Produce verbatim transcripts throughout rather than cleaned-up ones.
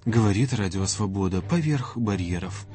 Говорит Радио Свобода поверх барьеров.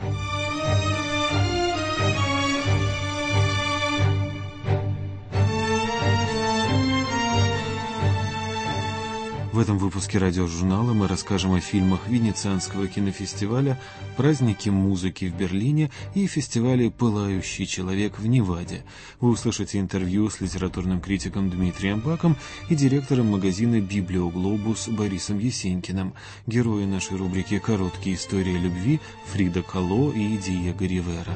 В этом выпуске радиожурнала мы расскажем о фильмах Венецианского кинофестиваля, празднике музыки в Берлине и фестивале «Пылающий человек» в Неваде. Вы услышите интервью с литературным критиком Дмитрием Баком и директором магазина «Библиоглобус» Борисом Есенькиным. Герои нашей рубрики «Короткие истории любви» Фрида Кало и Диего Ривера.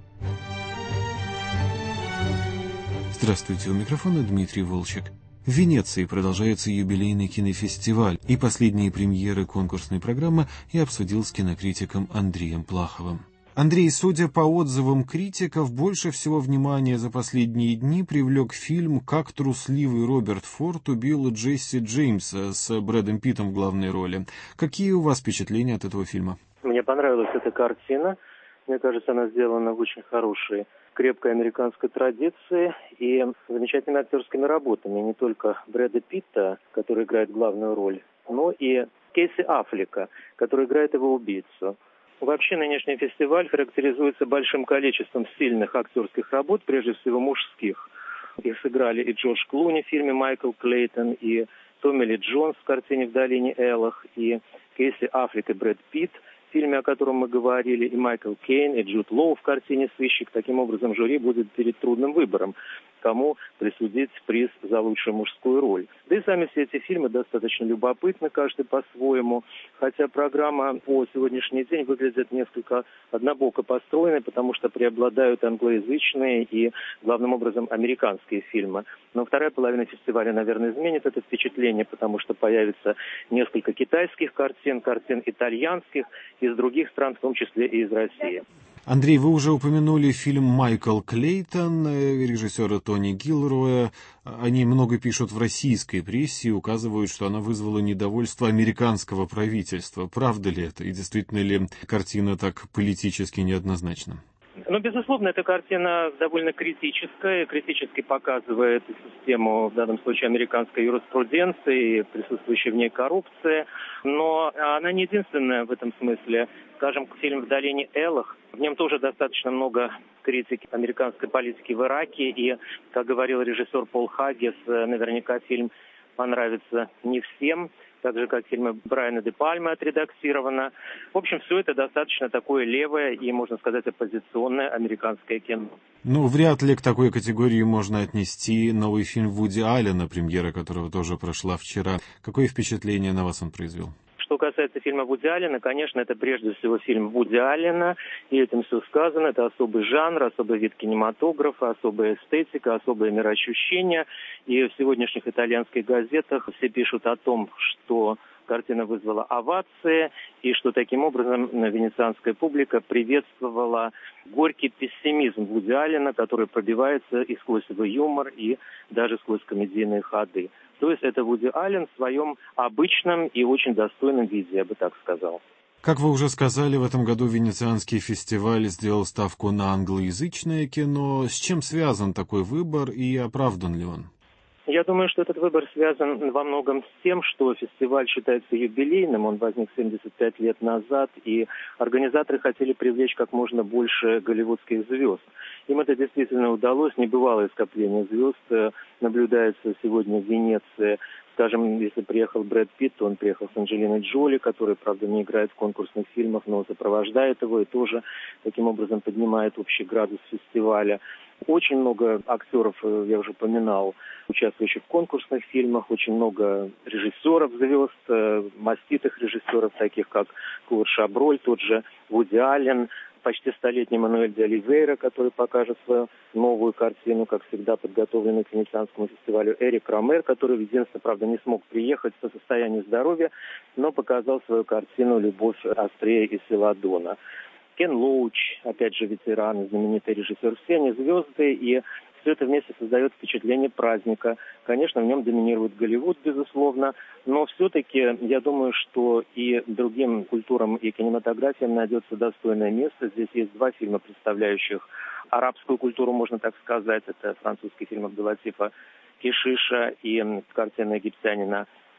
Здравствуйте, у микрофона Дмитрий Волчек. В Венеции продолжается юбилейный кинофестиваль, и последние премьеры конкурсной программы я обсудил с кинокритиком Андреем Плаховым. Андрей, судя по отзывам критиков, больше всего внимания за последние дни привлек фильм «Как трусливый Роберт Форд убил Джесси Джеймса» с Брэдом Питтом в главной роли. Какие у вас впечатления от этого фильма? Мне понравилась эта картина. Мне кажется, она сделана в очень хорошей, крепкой американской традиции и замечательными актерскими работами. Не только Брэда Питта, который играет главную роль, но и Кейси Аффлека, который играет его убийцу. Вообще нынешний фестиваль характеризуется большим количеством сильных актерских работ, прежде всего мужских. Их сыграли и Джордж Клуни в фильме «Майкл Клейтон», и Томми Ли Джонс в картине «В долине Элох», и Кейси Аффлек и Брэд Питт в фильме, о котором мы говорили, и Майкл Кейн, и Джуд Лоу в картине «Сыщик». Таким образом, жюри будет перед трудным выбором, кому присудить приз за лучшую мужскую роль. Да и сами все эти фильмы достаточно любопытны, каждый по-своему, хотя программа по сегодняшний день выглядит несколько однобоко построенной, потому что преобладают англоязычные и, главным образом, американские фильмы. Но вторая половина фестиваля, наверное, изменит это впечатление, потому что появится несколько китайских картин, картин итальянских, из других стран, в том числе и из России. Андрей, вы уже упомянули фильм «Майкл Клейтон» режиссера Тони Гилроя. Они много пишут в российской прессе и указывают, что она вызвала недовольство американского правительства. Правда ли это? И действительно ли картина так политически неоднозначна? Ну, безусловно, эта картина довольно критическая, критически показывает систему, в данном случае, американской юриспруденции, присутствующей в ней коррупции, но она не единственная в этом смысле. Скажем, фильм «В долине Элох», в нем тоже достаточно много критики американской политики в Ираке, и, как говорил режиссер Пол Хаггис, наверняка фильм понравится не всем, так же, как фильмы Брайана де Пальмы отредактировано. В общем, все это достаточно такое левое и, можно сказать, оппозиционное американское кино. Ну, вряд ли к такой категории можно отнести новый фильм Вуди Аллена, премьера которого тоже прошла вчера. Какое впечатление на вас он произвел? Что касается фильма Вуди Аллена, конечно, это прежде всего фильм Вуди Аллена, и этим все сказано. Это особый жанр, особый вид кинематографа, особая эстетика, особое мироощущение. И в сегодняшних итальянских газетах все пишут о том, что картина вызвала овации, и что таким образом венецианская публика приветствовала горький пессимизм Вуди Аллена, который пробивается и сквозь его юмор, и даже сквозь комедийные ходы. То есть это Вуди Аллен в своем обычном и очень достойном виде, я бы так сказал. Как вы уже сказали, в этом году Венецианский фестиваль сделал ставку на англоязычное кино. С чем связан такой выбор и оправдан ли он? Я думаю, что этот выбор связан во многом с тем, что фестиваль считается юбилейным, он возник семьдесят пять лет назад, и организаторы хотели привлечь как можно больше голливудских звезд. Им это действительно удалось, небывалое скопление звезд наблюдается сегодня в Венеции. Скажем, если приехал Брэд Питт, то он приехал с Анджелиной Джоли, которая, правда, не играет в конкурсных фильмах, но сопровождает его и тоже таким образом поднимает общий градус фестиваля. Очень много актеров, я уже упоминал, участвующих в конкурсных фильмах, очень много режиссеров звезд, маститых режиссеров, таких как Клод Шаброль, тот же Вуди Аллен, почти столетний Мануэль де Оливейра, который покажет свою новую картину, как всегда, подготовленную к Венецианскому фестивалю, Эрик Ромер, который, единственное, правда, не смог приехать по состоянию здоровья, но показал свою картину «Любовь Астрея и Селадона». Кен Лоуч, опять же, ветеран, знаменитый режиссер, все они звезды, и все это вместе создает впечатление праздника. Конечно, в нем доминирует Голливуд, безусловно, но все-таки я думаю, что и другим культурам и кинематографиям найдется достойное место. Здесь есть два фильма, представляющих арабскую культуру, можно так сказать. Это французский фильм Абдулатифа Кишиша и картина египтянина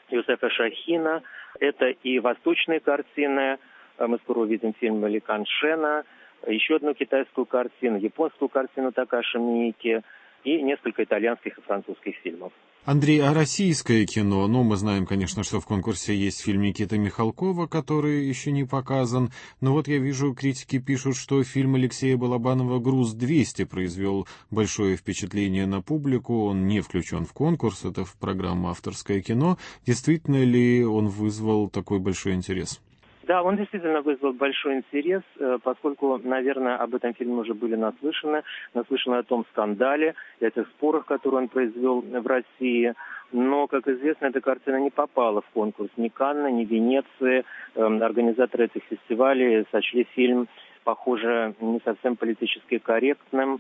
Юсефа Шахина. Это и восточные картины. Мы скоро увидим фильм Ли Каншена, еще одну китайскую картину, японскую картину Такаши Миики и несколько итальянских и французских фильмов. Андрей, а российское кино? Ну, мы знаем, конечно, что в конкурсе есть фильм Никиты Михалкова, который еще не показан. Но вот я вижу, критики пишут, что фильм Алексея Балабанова «Груз двести» произвел большое впечатление на публику. Он не включен в конкурс, это в программу «Авторское кино». Действительно ли он вызвал такой большой интерес? Да, он действительно вызвал большой интерес, поскольку, наверное, об этом фильме уже были наслышаны, наслышаны о том скандале, о тех спорах, которые он произвел в России. Но, как известно, эта картина не попала в конкурс ни Канны, ни Венеции. Организаторы этих фестивалей сочли фильм, похоже, не совсем политически корректным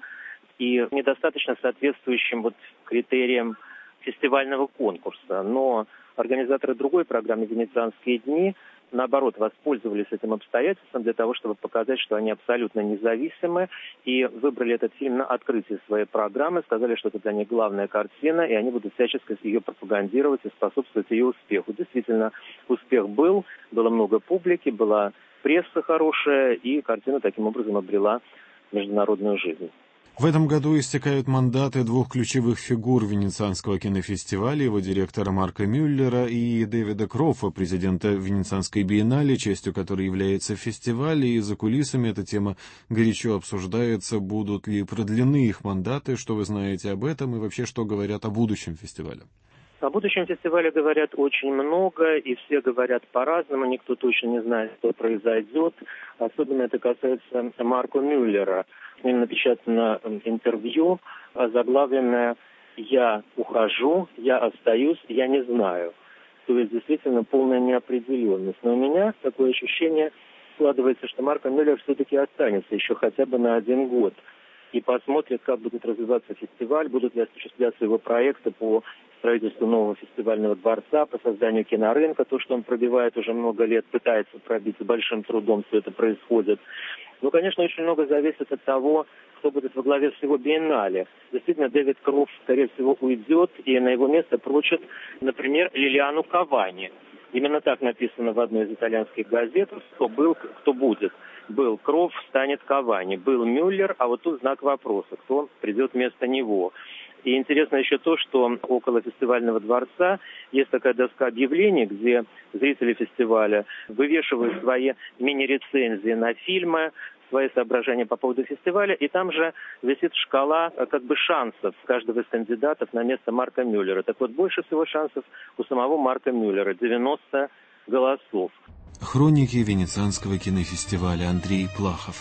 и недостаточно соответствующим вот критериям фестивального конкурса. Но организаторы другой программы «Венецианские дни», наоборот, воспользовались этим обстоятельством для того, чтобы показать, что они абсолютно независимы, и выбрали этот фильм на открытие своей программы, сказали, что это для них главная картина, и они будут всячески ее пропагандировать и способствовать ее успеху. Действительно, успех был, было много публики, была пресса хорошая, и картина таким образом обрела международную жизнь. В этом году истекают мандаты двух ключевых фигур Венецианского кинофестиваля, его директора Марка Мюллера и Дэвида Крофа, президента Венецианской биеннале, частью которой является фестиваль, и за кулисами эта тема горячо обсуждается, будут ли продлены их мандаты, что вы знаете об этом, и вообще, что говорят о будущем фестиваля. О будущем фестивале говорят очень много, и все говорят по-разному, никто точно не знает, что произойдет. Особенно это касается Марка Мюллера. С ним напечатано интервью, заглавленное «Я ухожу, я остаюсь, я не знаю». То есть действительно полная неопределенность. Но у меня такое ощущение складывается, что Марко Мюллер все-таки останется еще хотя бы на один год. И посмотрит, как будет развиваться фестиваль, будут ли осуществляться его проекты по строительству нового фестивального дворца, по созданию кинорынка, то, что он пробивает уже много лет, пытается пробить, с большим трудом все это происходит. Ну, конечно, очень много зависит от того, кто будет во главе всего биеннале. Действительно, Дэвид Кроф, скорее всего, уйдет, и на его место прочат, например, Лилиану Кавани. Именно так написано в одной из итальянских газет, кто был, кто будет. Был Кроф, станет Кавани. Был Мюллер, а вот тут знак вопроса, кто придет вместо него. И интересно еще то, что около фестивального дворца есть такая доска объявлений, где зрители фестиваля вывешивают свои мини-рецензии на фильмы, свои соображения по поводу фестиваля, и там же висит шкала как бы шансов каждого из кандидатов на место Марка Мюллера. Так вот, больше всего шансов у самого Марка Мюллера, девяносто голосов. Хроники Венецианского кинофестиваля. Андрей Плахов.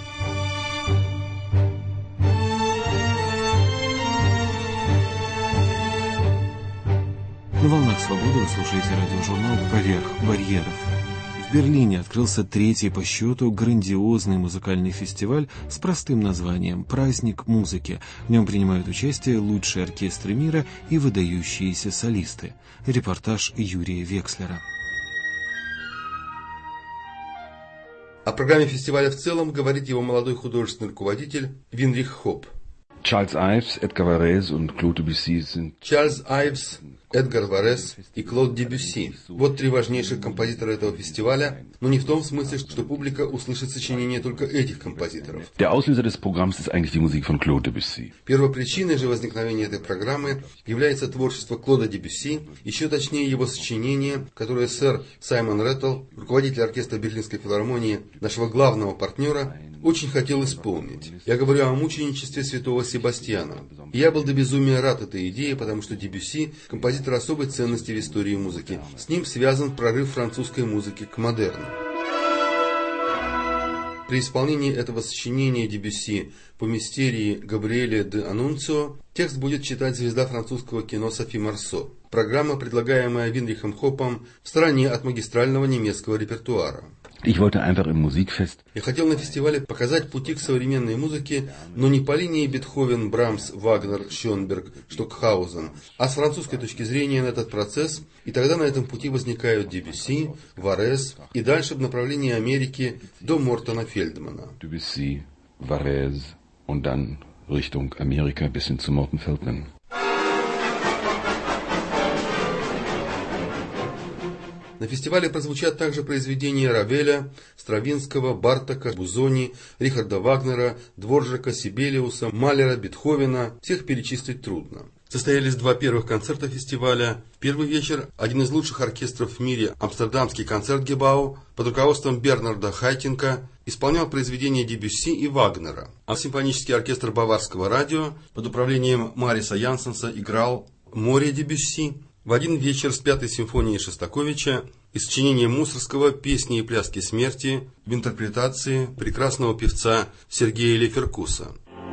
На волнах свободы вы слушаете радиожурнал «Поверх барьеров». В Берлине открылся третий по счету грандиозный музыкальный фестиваль с простым названием «Праздник музыки». В нем принимают участие лучшие оркестры мира и выдающиеся солисты. Репортаж Юрия Векслера. О программе фестиваля в целом говорит его молодой художественный руководитель Винрих Хоп. Charles Ives, Edgar Varese und Claude Debussy sind... Чарльз Айвс, Эдгар Варес и Клод Дебюсси. Вот три важнейших композитора этого фестиваля, но не в том смысле, что публика услышит сочинения только этих композиторов. Der Auslöser des Programms ist eigentlich die Musik von Claude Debussy. Первопричиной же возникновения этой программы является творчество Клода Дебюсси, еще точнее его сочинение, которое сэр Саймон Рэттл, руководитель оркестра Берлинской филармонии, нашего главного партнера, очень хотел исполнить. Я говорю о мученичестве святого Себастьяна. И я был до безумия рад этой идее, потому что Дебюсси – композитор особой ценности в истории музыки. С ним связан прорыв французской музыки к модерну. При исполнении этого сочинения Дебюсси по мистерии Габриэля де Анунцио текст будет читать звезда французского кино Софи Марсо. Программа, предлагаемая Винрихом Хопом, в стороне от магистрального немецкого репертуара. Ich wollte einfach im Musikfest. Я хотел на фестивале показать пути к современной музыке, но не по линии Бетховен, Брамс, Вагнер, Шönberg, Штокхаузен, а с французской точки зрения на этот процесс, и тогда на этом пути возникают Дебюсси, Варес и дальше в направлении Америки до Мортона Фельдмана. Debussy, Varese und dann Richtung Amerika bis hin zu Morton Feldman. На фестивале прозвучат также произведения Равеля, Стравинского, Бартака, Бузони, Рихарда Вагнера, Дворжака, Сибелиуса, Малера, Бетховена. Всех перечислить трудно. Состоялись два первых концерта фестиваля. Первый вечер один из лучших оркестров в мире, Амстердамский концертгебау, под руководством Бернарда Хайтинка, исполнял произведения Дебюсси и Вагнера. А симфонический оркестр Баварского радио под управлением Мариса Янсенса играл «Море» Дебюсси. В один вечер с пятой симфонией Шостаковича и сочинением Мусорского «Песни и пляски смерти» в интерпретации прекрасного певца Сергея Леферкуса.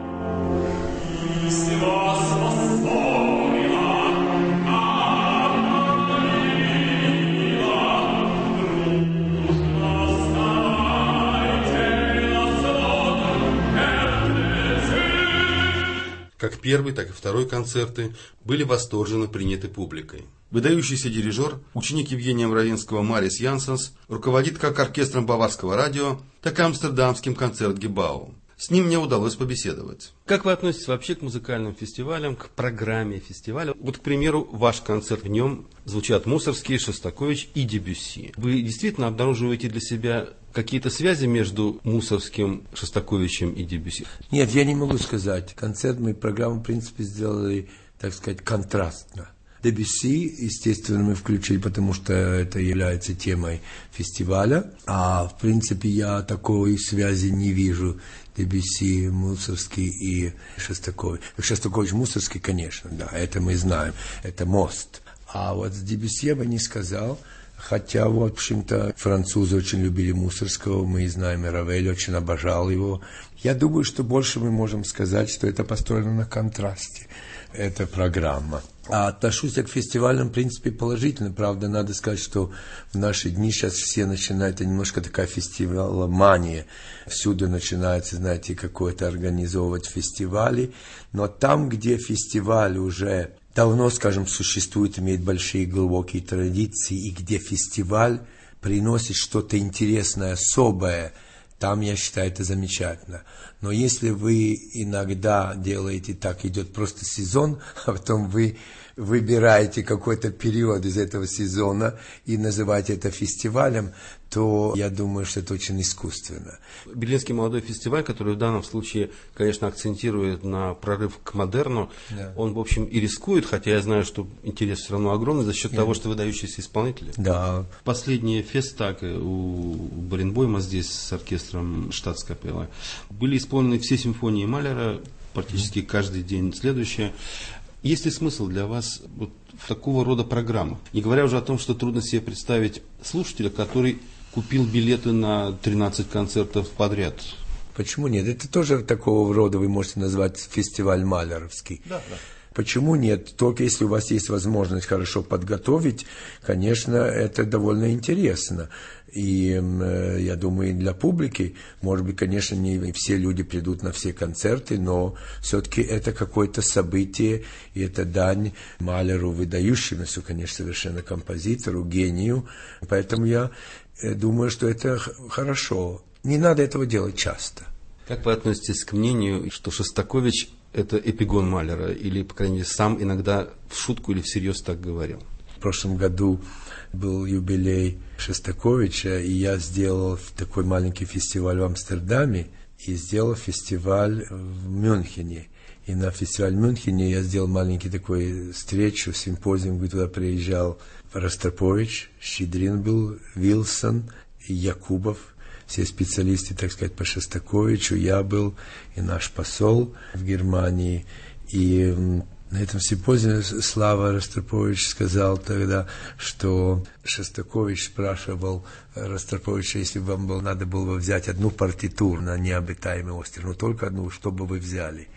Как первый, так и второй концерты были восторженно приняты публикой. Выдающийся дирижер, ученик Евгения Мравинского Марис Янсенс, руководит как оркестром Баварского радио, так и Амстердамским концертгебау. С ним мне удалось побеседовать. Как вы относитесь вообще к музыкальным фестивалям, к программе фестиваля? Вот, к примеру, ваш концерт, в нем звучат Мусоргский, Шостакович и Дебюсси. Вы действительно обнаруживаете для себя какие-то связи между Мусоргским, Шостаковичем и Дебюсси? Нет, я не могу сказать. Концерт мы программу, в принципе, сделали, так сказать, контрастно. Дебюсси, естественно, мы включили, потому что это является темой фестиваля. А, в принципе, я такой связи не вижу. Дебюсси, Мусоргский и Шостакович. Шостакович, Мусоргский, конечно, да, это мы знаем, это мост. А вот с Дебюсси я бы не сказал. Хотя, в общем-то, французы очень любили Мусоргского, мы знаем, и Равель очень обожал его. Я думаю, что больше мы можем сказать, что это построено на контрасте, эта программа. А отношусь я к фестивалям, в принципе, положительно. Правда, надо сказать, что в наши дни сейчас все начинают, это немножко такая фестиваломания. Всюду начинается, знаете, какое-то организовывать фестивали. Но там, где фестиваль уже давно, скажем, существует, имеет большие глубокие традиции, и где фестиваль приносит что-то интересное, особое, там, я считаю, это замечательно. Но если вы иногда делаете так, идет просто сезон, а потом вы выбираете какой-то период из этого сезона и называете это фестивалем, то я думаю, что это очень искусственно. Берлинский молодой фестиваль, который в данном случае, конечно, акцентирует на прорыв к модерну, да. Он, в общем, и рискует, хотя я знаю, что интерес все равно огромный за счет да. того, что выдающиеся исполнители. Да. Последние фестаги у Баренбойма здесь с оркестром Штатскапеллы были исполнены все симфонии Малера, практически каждый день следующее. Есть ли смысл для вас вот в такого рода программах? Не говоря уже о том, что трудно себе представить слушателя, который купил билеты на тринадцать концертов подряд. Почему нет? Это тоже такого рода вы можете назвать фестиваль малеровский. Да, да. Почему нет? Только если у вас есть возможность хорошо подготовить, конечно, это довольно интересно. И э, я думаю, и для публики, может быть, конечно, не все люди придут на все концерты, но все-таки это какое-то событие, и это дань Малеру, выдающемуся, конечно, совершенно композитору, гению. Поэтому я э, думаю, что это хорошо. Не надо этого делать часто. Как вы относитесь к мнению, что Шостакович – это эпигон Малера, или, по крайней мере, сам иногда в шутку или всерьез так говорил? В прошлом году был юбилей Шостаковича, и я сделал такой маленький фестиваль в Амстердаме, и сделал фестиваль в Мюнхене. И на фестиваль в Мюнхене я сделал маленький такой встречу, симпозиум, где туда приезжал Ростропович, Щедрин был, Вилсон, Якубов, все специалисты, так сказать, по Шостаковичу, я был, и наш посол в Германии. И на этом симпозиуме Слава Ростропович сказал тогда, что Шостакович спрашивал Ростроповича, если бы вам было, надо было бы взять одну партитуру на необитаемый остров, но только одну, что бы вы взяли.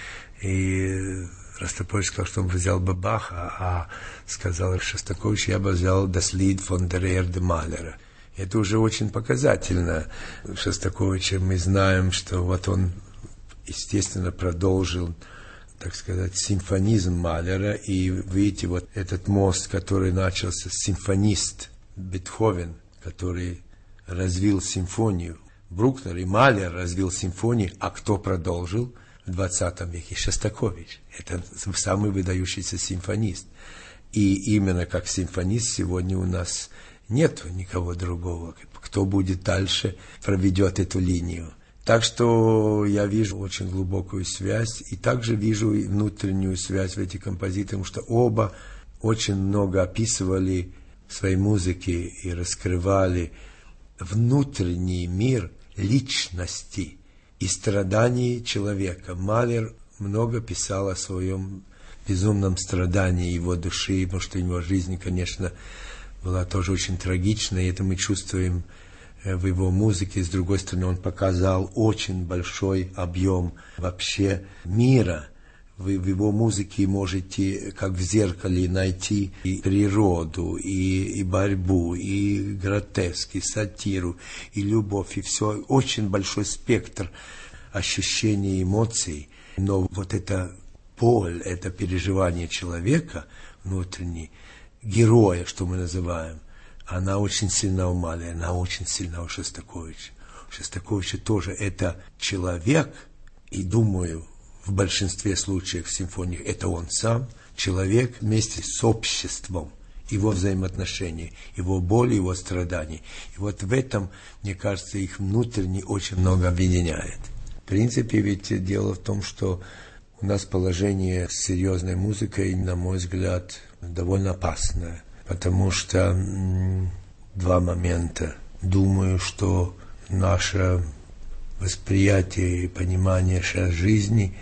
И Ростропович сказал, что он взял бы Баха, а сказал Шостакович, я бы взял Das Lied von der Erde Malera. Это уже очень показательно. Шостаковича мы знаем, что вот он, естественно, продолжил, так сказать, симфонизм Малера. И видите, вот этот мост, который начался, симфонист Бетховен, который развил симфонию. Брукнер и Малер развил симфонию, а кто продолжил в двадцатом веке? Шостакович. Это самый выдающийся симфонист. И именно как симфонист сегодня у нас Нет никого другого, кто будет дальше, проведет эту линию. Так что я вижу очень глубокую связь, и также вижу и внутреннюю связь в этих композиторах, потому что оба очень много описывали в своей музыке и раскрывали внутренний мир личности и страданий человека. Малер много писал о своем безумном страдании его души, потому что его жизнь, конечно, была тоже очень трагична, и это мы чувствуем в его музыке. С другой стороны, он показал очень большой объем вообще мира. Вы в его музыке можете, как в зеркале, найти и природу, и, и борьбу, и гротеск, и сатиру, и любовь, и все. Очень большой спектр ощущений, эмоций. Но вот это боль, это переживание человека внутренний, героя, что мы называем, она очень сильна у Малера, она очень сильна у Шостаковича. У Шостаковича тоже это человек, и думаю, в большинстве случаев в симфониях это он сам, человек вместе с обществом, его взаимоотношения, его боли, его страдания. И вот в этом, мне кажется, их внутренне очень много объединяет. В принципе, ведь дело в том, что у нас положение с серьезной музыкой, на мой взгляд, довольно опасное. Потому что м, два момента. Думаю, что наше восприятие и понимание жизни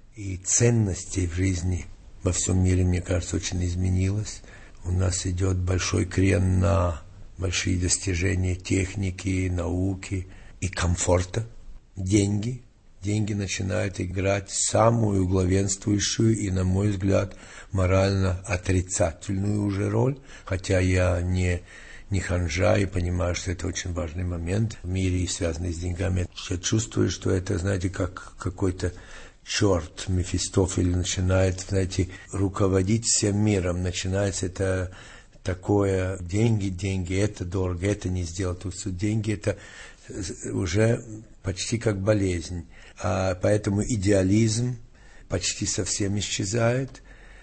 и ценностей в жизни во всем мире, мне кажется, очень изменилось. У нас идет большой крен на большие достижения техники, науки и комфорта. Деньги. Деньги начинают играть самую главенствующую и, на мой взгляд, морально отрицательную уже роль, хотя я не, не ханжа и понимаю, что это очень важный момент в мире, связанный с деньгами. Я чувствую, что это, знаете, как какой-то черт Мефистофель начинает, знаете, руководить всем миром. Начинается это такое: деньги, деньги, это дорого, это не сделать. Тут деньги это уже почти как болезнь. А поэтому идеализм почти совсем исчезает.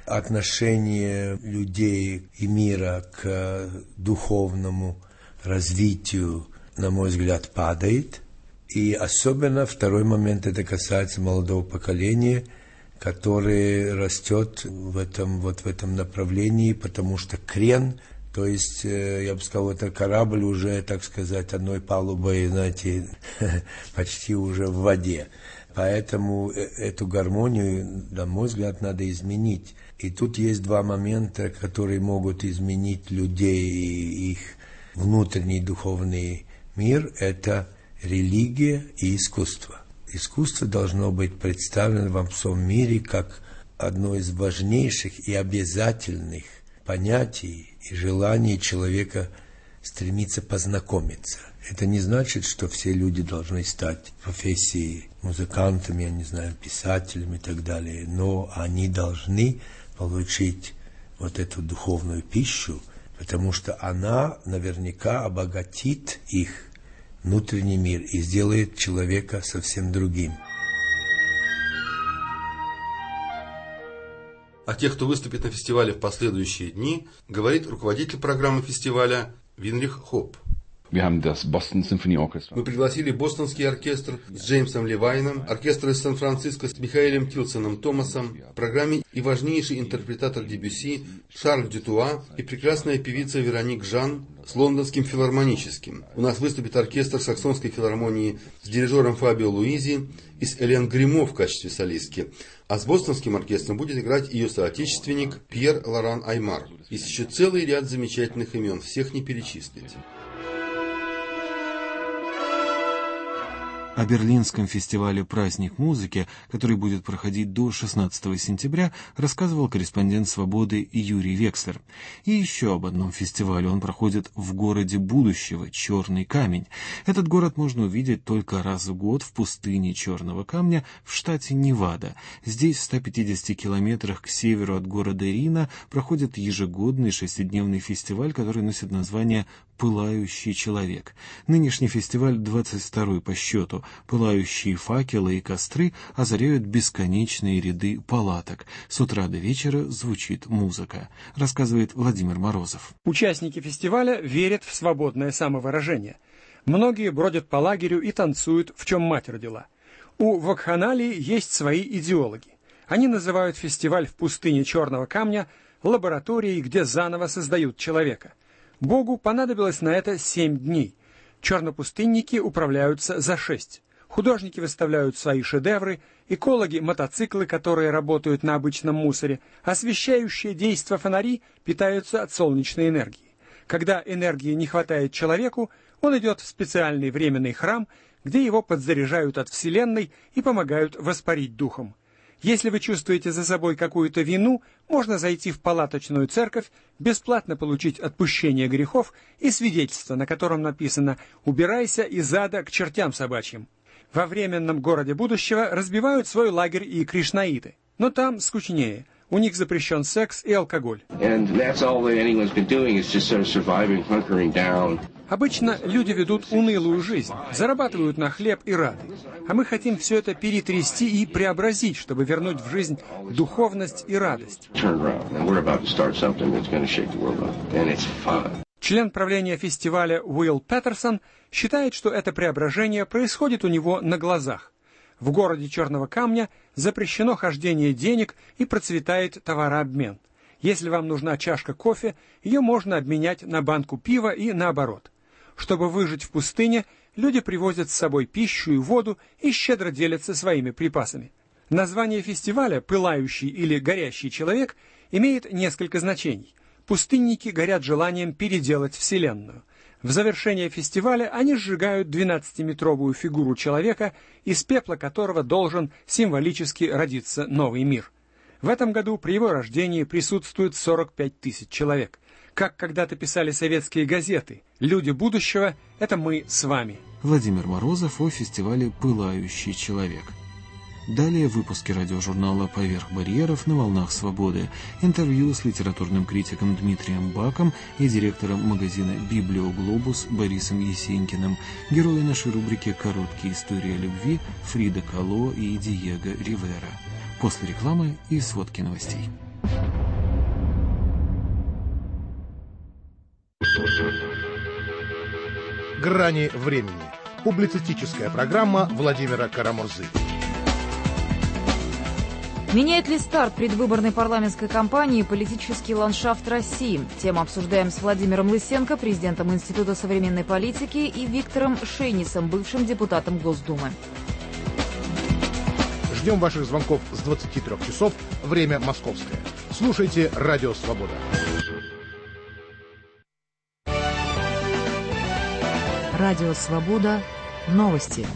Отношение людей и мира к духовному развитию, на мой взгляд, падает. И особенно второй момент, это касается молодого поколения, которое растет в этом, вот в этом направлении, потому что крен, то есть, я бы сказал, это корабль уже, так сказать, одной палубой, знаете, почти уже в воде. Поэтому эту гармонию, на мой взгляд, надо изменить. И тут есть два момента, которые могут изменить людей и их внутренний духовный мир. Это религия и искусство. Искусство должно быть представлено во всем мире как одно из важнейших и обязательных понятий и желаний человека стремиться познакомиться. Это не значит, что все люди должны стать в профессии музыкантами, я не знаю, писателями и так далее, но они должны получить вот эту духовную пищу, потому что она наверняка обогатит их внутренний мир и сделает человека совсем другим. О тех, кто выступит на фестивале в последующие дни, говорит руководитель программы фестиваля Винрих Хоп. Wir haben das Boston Symphony Orchestra. Мы пригласили бостонский оркестр с Джеймсом Левайном, оркестр из Сан-Франциско с Михаэлем Тилсоном Томасом, в программе и важнейший интерпретатор Дебюсси Шарль Дютуа и прекрасная певица Вероник Жан с Лондонским филармоническим. У нас выступит оркестр Саксонской филармонии с дирижером Фабио Луизи и с Элен Гримо в качестве солистки. А с бостонским оркестром будет играть ее соотечественник Пьер Лоран Аймар. Есть еще целый ряд замечательных имен, всех не перечислить. О Берлинском фестивале «Праздник музыки», который будет проходить до шестнадцатого сентября, рассказывал корреспондент «Свободы» Юрий Векслер. И еще об одном фестивале. Он проходит в городе будущего, Черный камень. Этот город можно увидеть только раз в год в пустыне Черного камня в штате Невада. Здесь, в ста пятидесяти километрах к северу от города Рино, проходит ежегодный шестидневный фестиваль, который носит название «Пылающий человек». Нынешний фестиваль двадцать второй по счету. пылающие факелы и костры озаряют бесконечные ряды палаток. С утра до вечера звучит музыка, рассказывает Владимир Морозов. Участники фестиваля верят в свободное самовыражение. Многие бродят по лагерю и танцуют, в чем мать родила. У вакханалии есть свои идеологи. Они называют фестиваль в пустыне Черного камня лабораторией, где заново создают человека. Богу понадобилось на это семь дней. Чернопустынники управляются за шесть. Художники выставляют свои шедевры, экологи — мотоциклы, которые работают на обычном мусоре, освещающие действа фонари питаются от солнечной энергии. Когда энергии не хватает человеку, он идет в специальный временный храм, где его подзаряжают от Вселенной и помогают воспарить духом. Если вы чувствуете за собой какую-то вину, можно зайти в палаточную церковь, бесплатно получить отпущение грехов и свидетельство, на котором написано «Убирайся из ада к чертям собачьим». Во временном городе будущего разбивают свой лагерь и кришнаиты, но там скучнее. У них запрещен секс и алкоголь. Обычно люди ведут унылую жизнь, зарабатывают на хлеб и рады. А мы хотим все это перетрясти и преобразить, чтобы вернуть в жизнь духовность и радость. Член правления фестиваля Уилл Петерсон считает, что это преображение происходит у него на глазах. В городе Черного камня запрещено хождение денег и процветает товарообмен. Если вам нужна чашка кофе, ее можно обменять на банку пива и наоборот. Чтобы выжить в пустыне, люди привозят с собой пищу и воду и щедро делятся своими припасами. Название фестиваля «Пылающий» или «Горящий человек» имеет несколько значений. Пустынники горят желанием переделать Вселенную. В завершение фестиваля они сжигают двенадцатиметровую фигуру человека, из пепла которого должен символически родиться новый мир. В этом году при его рождении присутствует сорок пять тысяч человек. Как когда-то писали советские газеты, люди будущего — это мы с вами. Владимир Морозов о фестивале «Пылающий человек». Далее выпуски радиожурнала «Поверх барьеров» на волнах свободы. Интервью с литературным критиком Дмитрием Баком и директором магазина «Библиоглобус» Борисом Есенькиным. Герои нашей рубрики «Короткие истории о любви» Фрида Кало и Диего Ривера. После рекламы и сводки новостей. «Грани времени». Публицистическая программа Владимира Карамурзы. Меняет ли старт предвыборной парламентской кампании политический ландшафт России? Тему обсуждаем с Владимиром Лысенко, президентом Института современной политики, и Виктором Шейнисом, бывшим депутатом Госдумы. Ждем ваших звонков с двадцати трёх часов, время московское. Слушайте «Радио Свобода». Радио Свобода. Новости.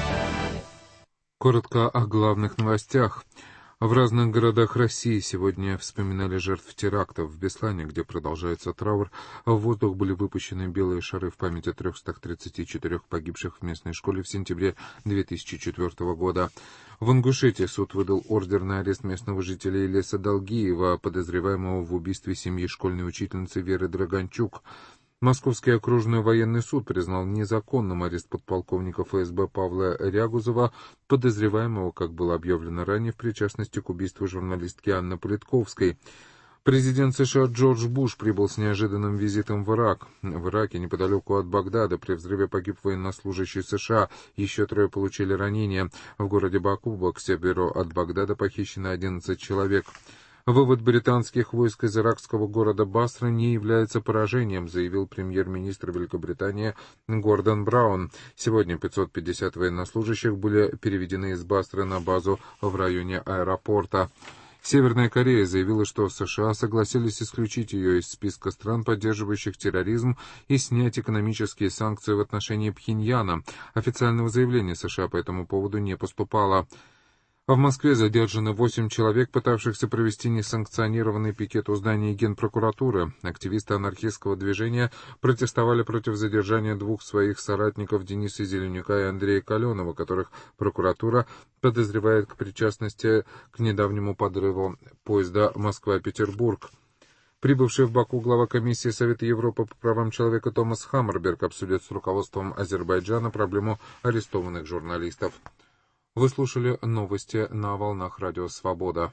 Коротко о главных новостях. В разных городах России сегодня вспоминали жертв терактов. В Беслане, где продолжается траур, в воздух были выпущены белые шары в память о трёхстах тридцати четырёх погибших в местной школе в сентябре две тысячи четвёртого года. В Ингушетии суд выдал ордер на арест местного жителя Ильяса Долгиева, подозреваемого в убийстве семьи школьной учительницы Веры Драганчук. Московский окружной военный суд признал незаконным арест подполковника эф эс бэ Павла Рягузова, подозреваемого, как было объявлено ранее, в причастности к убийству журналистки Анны Политковской. Президент США Джордж Буш прибыл с неожиданным визитом в Ирак. В Ираке, неподалеку от Багдада, при взрыве погиб военнослужащий США, еще трое получили ранения. В городе Бакуба, к северу от Багдада, похищено одиннадцать человек. Вывод британских войск из иракского города Басра не является поражением, заявил премьер-министр Великобритании Гордон Браун. Сегодня пятьсот пятьдесят военнослужащих были переведены из Басры на базу в районе аэропорта. Северная Корея заявила, что США согласились исключить ее из списка стран, поддерживающих терроризм, и снять экономические санкции в отношении Пхеньяна. Официального заявления США по этому поводу не поступало. В Москве задержаны восемь человек, пытавшихся провести несанкционированный пикет у здания Генпрокуратуры. Активисты анархистского движения протестовали против задержания двух своих соратников Дениса Зеленюка и Андрея Каленова, которых прокуратура подозревает к причастности к недавнему подрыву поезда Москва-Петербург. Прибывший в Баку глава комиссии Совета Европы по правам человека Томас Хаммерберг обсудит с руководством Азербайджана проблему арестованных журналистов. Вы слушали новости на волнах Радио Свобода.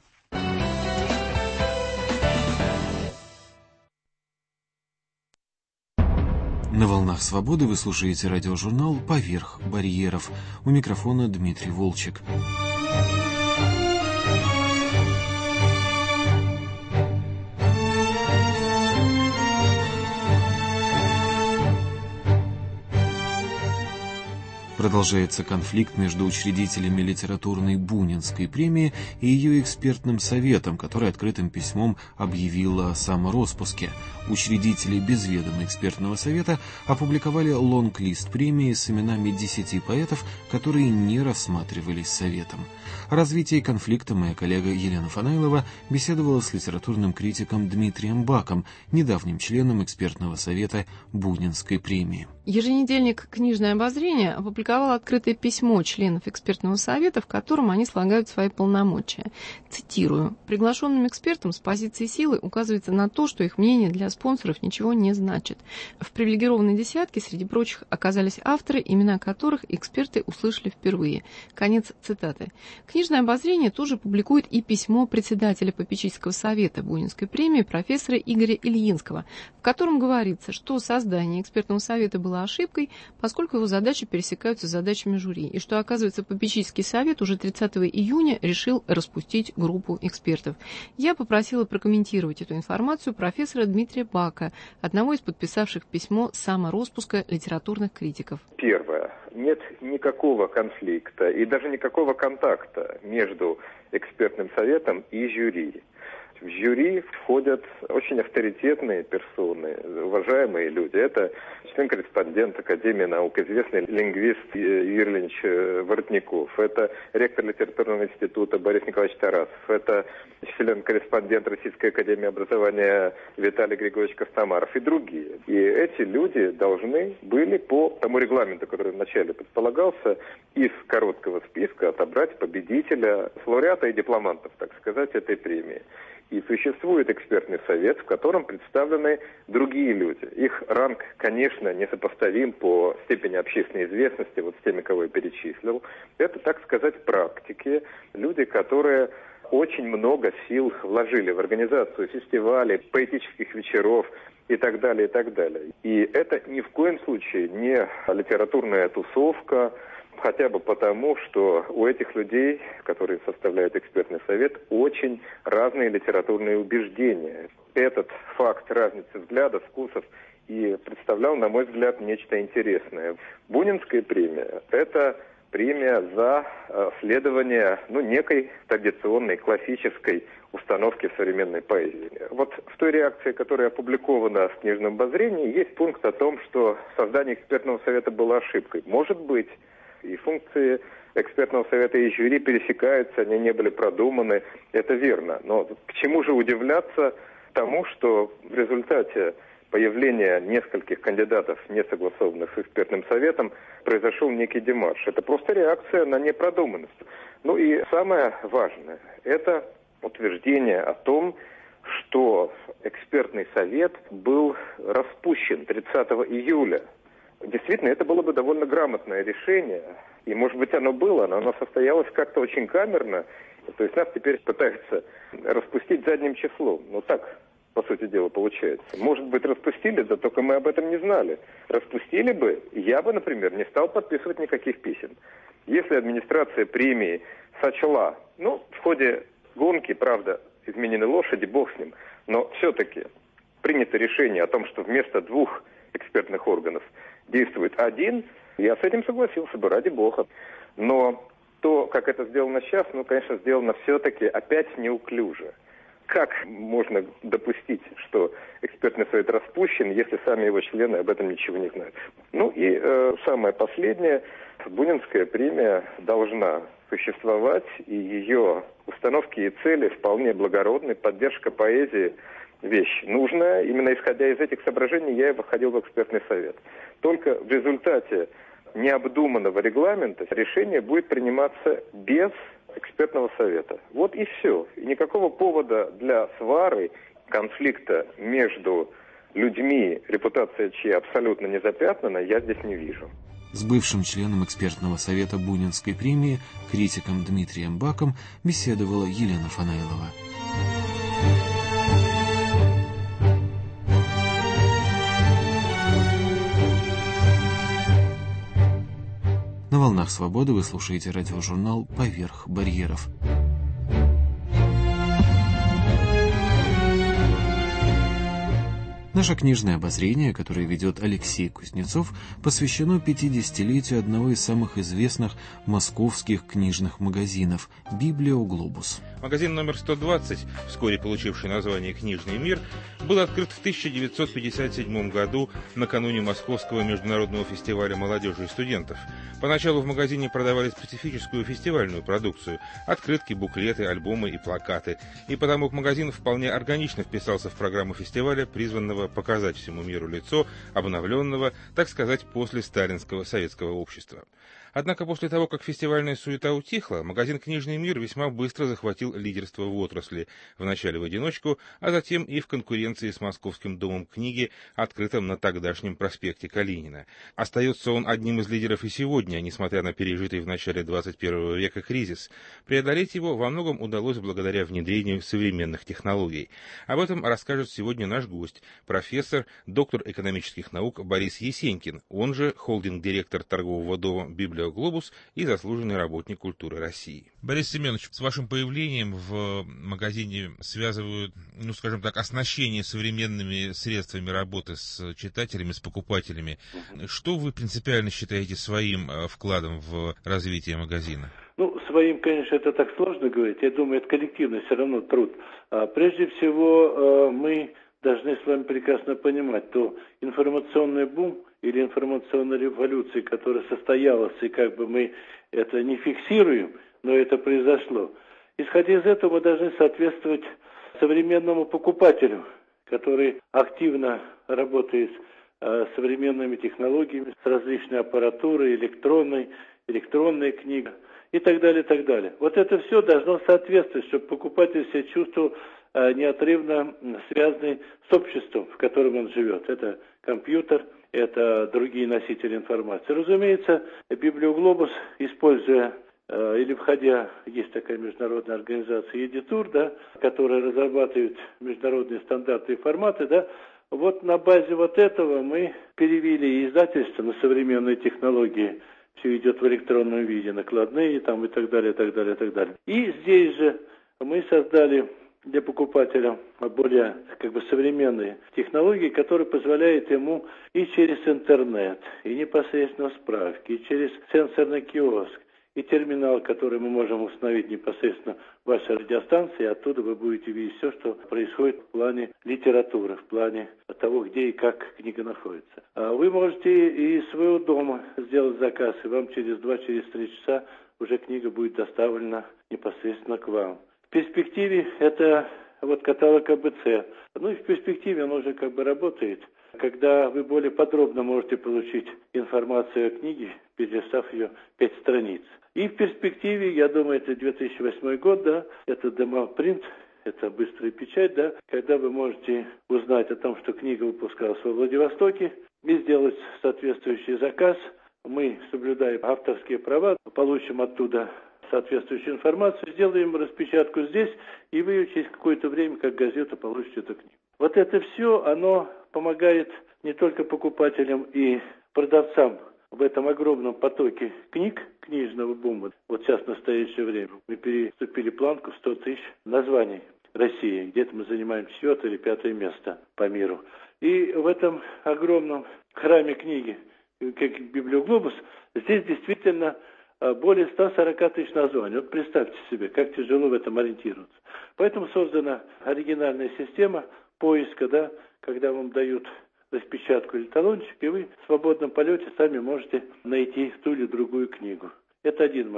На волнах свободы вы слушаете радиожурнал «Поверх барьеров». У микрофона Дмитрий Волчек. Продолжается конфликт между учредителями литературной Бунинской премии и ее экспертным советом, который открытым письмом объявил о самороспуске. Учредители без ведома экспертного совета опубликовали лонг-лист премии с именами десяти поэтов, которые не рассматривались советом. О развитии конфликта моя коллега Елена Фанайлова беседовала с литературным критиком Дмитрием Баком, недавним членом экспертного совета Бунинской премии. Еженедельник «Книжное обозрение» опубликовал открытое письмо членов экспертного совета, в котором они слагают свои полномочия. Цитирую. «Приглашенным экспертам с позиции силы указывается на то, что их мнение для спонсоров ничего не значит. В привилегированной десятке среди прочих оказались авторы, имена которых эксперты услышали впервые». Конец цитаты. «Книжное обозрение» тоже публикует и письмо председателя попечительского совета Бунинской премии профессора Игоря Ильинского, в котором говорится, что создание экспертного совета было ошибкой, поскольку его задачи пересекаются с задачами жюри, и что, оказывается, попечительский совет уже тридцатого июня решил распустить группу экспертов. Я попросила прокомментировать эту информацию профессора Дмитрия Бака, одного из подписавших письмо самороспуска литературных критиков. Первое. Нет никакого конфликта и даже никакого контакта между экспертным советом и жюри. В жюри входят очень авторитетные персоны, уважаемые люди. Это член-корреспондент Академии наук, известный лингвист Юрий Ильич Воротников. Это ректор литературного института Борис Николаевич Тарасов. Это член-корреспондент Российской академии образования Виталий Григорьевич Костомаров и другие. И эти люди должны были по тому регламенту, который вначале предполагался, из короткого списка отобрать победителя, лауреата и дипломантов, так сказать, этой премии. И существует экспертный совет, в котором представлены другие люди. Их ранг, конечно, несопоставим по степени общественной известности вот с теми, кого я перечислил. Это, так сказать, практики. Люди, которые очень много сил вложили в организацию фестивалей, поэтических вечеров и так далее, и так далее. И это ни в коем случае не литературная тусовка, хотя бы потому, что у этих людей, которые составляют экспертный совет, очень разные литературные убеждения. Этот факт разницы взглядов, вкусов и представлял, на мой взгляд, нечто интересное. Бунинская премия – это премия за следование ну, некой традиционной, классической установки в современной поэзии. Вот в той реакции, которая опубликована в «Книжном обозрении», есть пункт о том, что создание экспертного совета было ошибкой. Может быть, и функции экспертного совета и жюри пересекаются, они не были продуманы, это верно. Но к чему же удивляться тому, что в результате появления нескольких кандидатов, не согласованных с экспертным советом, произошел некий демарш. Это просто реакция на непродуманность. Ну и самое важное, это утверждение о том, что экспертный совет был распущен тридцатого июля. Действительно, это было бы довольно грамотное решение, и, может быть, оно было, но оно состоялось как-то очень камерно, то есть нас теперь пытаются распустить задним числом. Ну так, по сути дела, получается. Может быть, распустили, да только мы об этом не знали. Распустили бы, я бы, например, не стал подписывать никаких писем. Если администрация премии сочла, ну, в ходе гонки, правда, изменены лошади, бог с ним, но все-таки принято решение о том, что вместо двух экспертных органов действует один, я с этим согласился бы, ради бога. Но то, как это сделано сейчас, ну, конечно, сделано все-таки опять неуклюже. Как можно допустить, что экспертный совет распущен, если сами его члены об этом ничего не знают? Ну и э, самое последнее, Бунинская премия должна существовать, и ее установки и цели вполне благородны, поддержка поэзии – вещь нужная. Именно исходя из этих соображений я и выходил в экспертный совет. Только в результате необдуманного регламента решение будет приниматься без экспертного совета. Вот и все. И никакого повода для свары конфликта между людьми, репутация чья абсолютно не запятнана, я здесь не вижу. С бывшим членом экспертного совета Бунинской премии, критиком Дмитрием Баком, беседовала Елена Фанаилова. На волнах свободы вы слушаете радиожурнал «Поверх барьеров». Наше книжное обозрение, которое ведет Алексей Кузнецов, посвящено пятидесятилетию одного из самых известных московских книжных магазинов – «Библиоглобус». Магазин номер сто двадцать, вскоре получивший название «Книжный мир», был открыт в тысяча девятьсот пятьдесят седьмом году накануне Московского международного фестиваля молодежи и студентов. Поначалу в магазине продавали специфическую фестивальную продукцию – открытки, буклеты, альбомы и плакаты. И потому магазин вполне органично вписался в программу фестиваля, призванного показать всему миру лицо обновленного, так сказать, после сталинского советского общества. Однако после того, как фестивальная суета утихла, магазин «Книжный мир» весьма быстро захватил лидерство в отрасли, вначале в одиночку, а затем и в конкуренции с Московским домом книги, открытым на тогдашнем проспекте Калинина. Остается он одним из лидеров и сегодня, несмотря на пережитый в начале двадцать первого века кризис. Преодолеть его во многом удалось благодаря внедрению современных технологий. Об этом расскажет сегодня наш гость, профессор, доктор экономических наук Борис Есенькин, он же холдинг-директор торгового дома «Библиоглобус» «Глобус» и заслуженный работник культуры России. Борис Семенович, с вашим появлением в магазине связывают, ну, скажем так, оснащение современными средствами работы с читателями, с покупателями. Что вы принципиально считаете своим вкладом в развитие магазина? Ну, своим, конечно, это так сложно говорить. Я думаю, это коллективный все равно труд. А прежде всего, мы должны с вами прекрасно понимать, что информационный бум или информационной революции, которая состоялась, и как бы мы это не фиксируем, но это произошло. Исходя из этого, мы должны соответствовать современному покупателю, который активно работает с современными технологиями, с различной аппаратурой, электронной, электронная книга и так далее, и так далее. Вот это все должно соответствовать, чтобы покупатель себя чувствовал неотрывно связанный с обществом, в котором он живет. Это компьютер, это другие носители информации. Разумеется, Библиоглобус, используя э, или входя, есть такая международная организация Едитур, да, которая разрабатывает международные стандарты и форматы, да, вот на базе вот этого мы перевели издательство на современные технологии. Все идет в электронном виде, накладные там и так далее, и так далее, и так далее. И здесь же мы создали для покупателя более как бы современные технологии, которые позволяют ему и через интернет, и непосредственно справки, и через сенсорный киоск, и терминал, который мы можем установить непосредственно в вашей радиостанции, и оттуда вы будете видеть все, что происходит в плане литературы, в плане того, где и как книга находится. А вы можете и из своего дома сделать заказ, и вам через два, через три часа уже книга будет доставлена непосредственно к вам. В перспективе это вот каталог А Бэ Цэ. Ну и в перспективе он уже как бы работает, когда вы более подробно можете получить информацию о книге, перелистав ее пять страниц. И в перспективе, я думаю, это две тысячи восьмой год, да, это демопринт, это быстрая печать, да, когда вы можете узнать о том, что книга выпускалась во Владивостоке, и сделать соответствующий заказ. Мы, соблюдая авторские права, получим оттуда соответствующую информацию, сделаем распечатку здесь, и вы ее через какое-то время, как газету, получите эту книгу. Вот это все, оно помогает не только покупателям и продавцам в этом огромном потоке книг, книжного бума. Вот сейчас в настоящее время мы переступили планку в сто тысяч названий России. Где-то мы занимаем четвертое или пятое место по миру. И в этом огромном храме книги, как Библиоглобус, здесь действительно более ста сорока тысяч названий. Вот представьте себе, как тяжело в этом ориентироваться. Поэтому создана оригинальная система поиска, да, когда вам дают распечатку или талончик, и вы в свободном полете сами можете найти ту или другую книгу. Это один момент.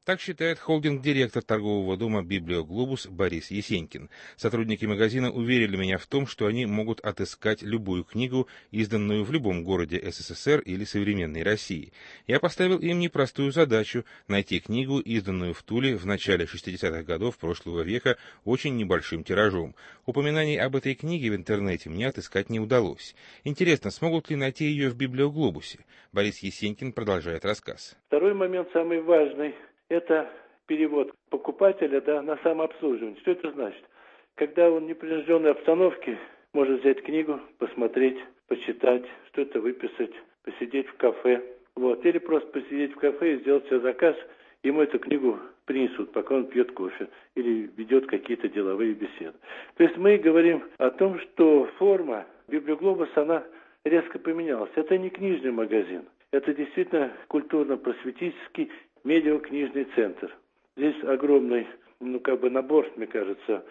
Так считает холдинг-директор торгового дома «Библиоглобус» Борис Есенькин. Сотрудники магазина уверили меня в том, что они могут отыскать любую книгу, изданную в любом городе СССР или современной России. Я поставил им непростую задачу – найти книгу, изданную в Туле в начале шестидесятых годов прошлого века очень небольшим тиражом. Упоминаний об этой книге в интернете мне отыскать не удалось. Интересно, смогут ли найти ее в «Библиоглобусе»? Борис Есенькин продолжает рассказ. Второй момент, самый важный. Это перевод покупателя, да, на самообслуживание. Что это значит? Когда он в непринужденной обстановке может взять книгу, посмотреть, почитать, что-то выписать, посидеть в кафе. Вот. Или просто посидеть в кафе и сделать себе заказ, ему эту книгу принесут, пока он пьет кофе или ведет какие-то деловые беседы. То есть мы говорим о том, что форма «Библиоглобус», она резко поменялась. Это не книжный магазин. Это действительно культурно-просветительский медиакнижный центр. Здесь огромный, ну, как бы набор, мне кажется,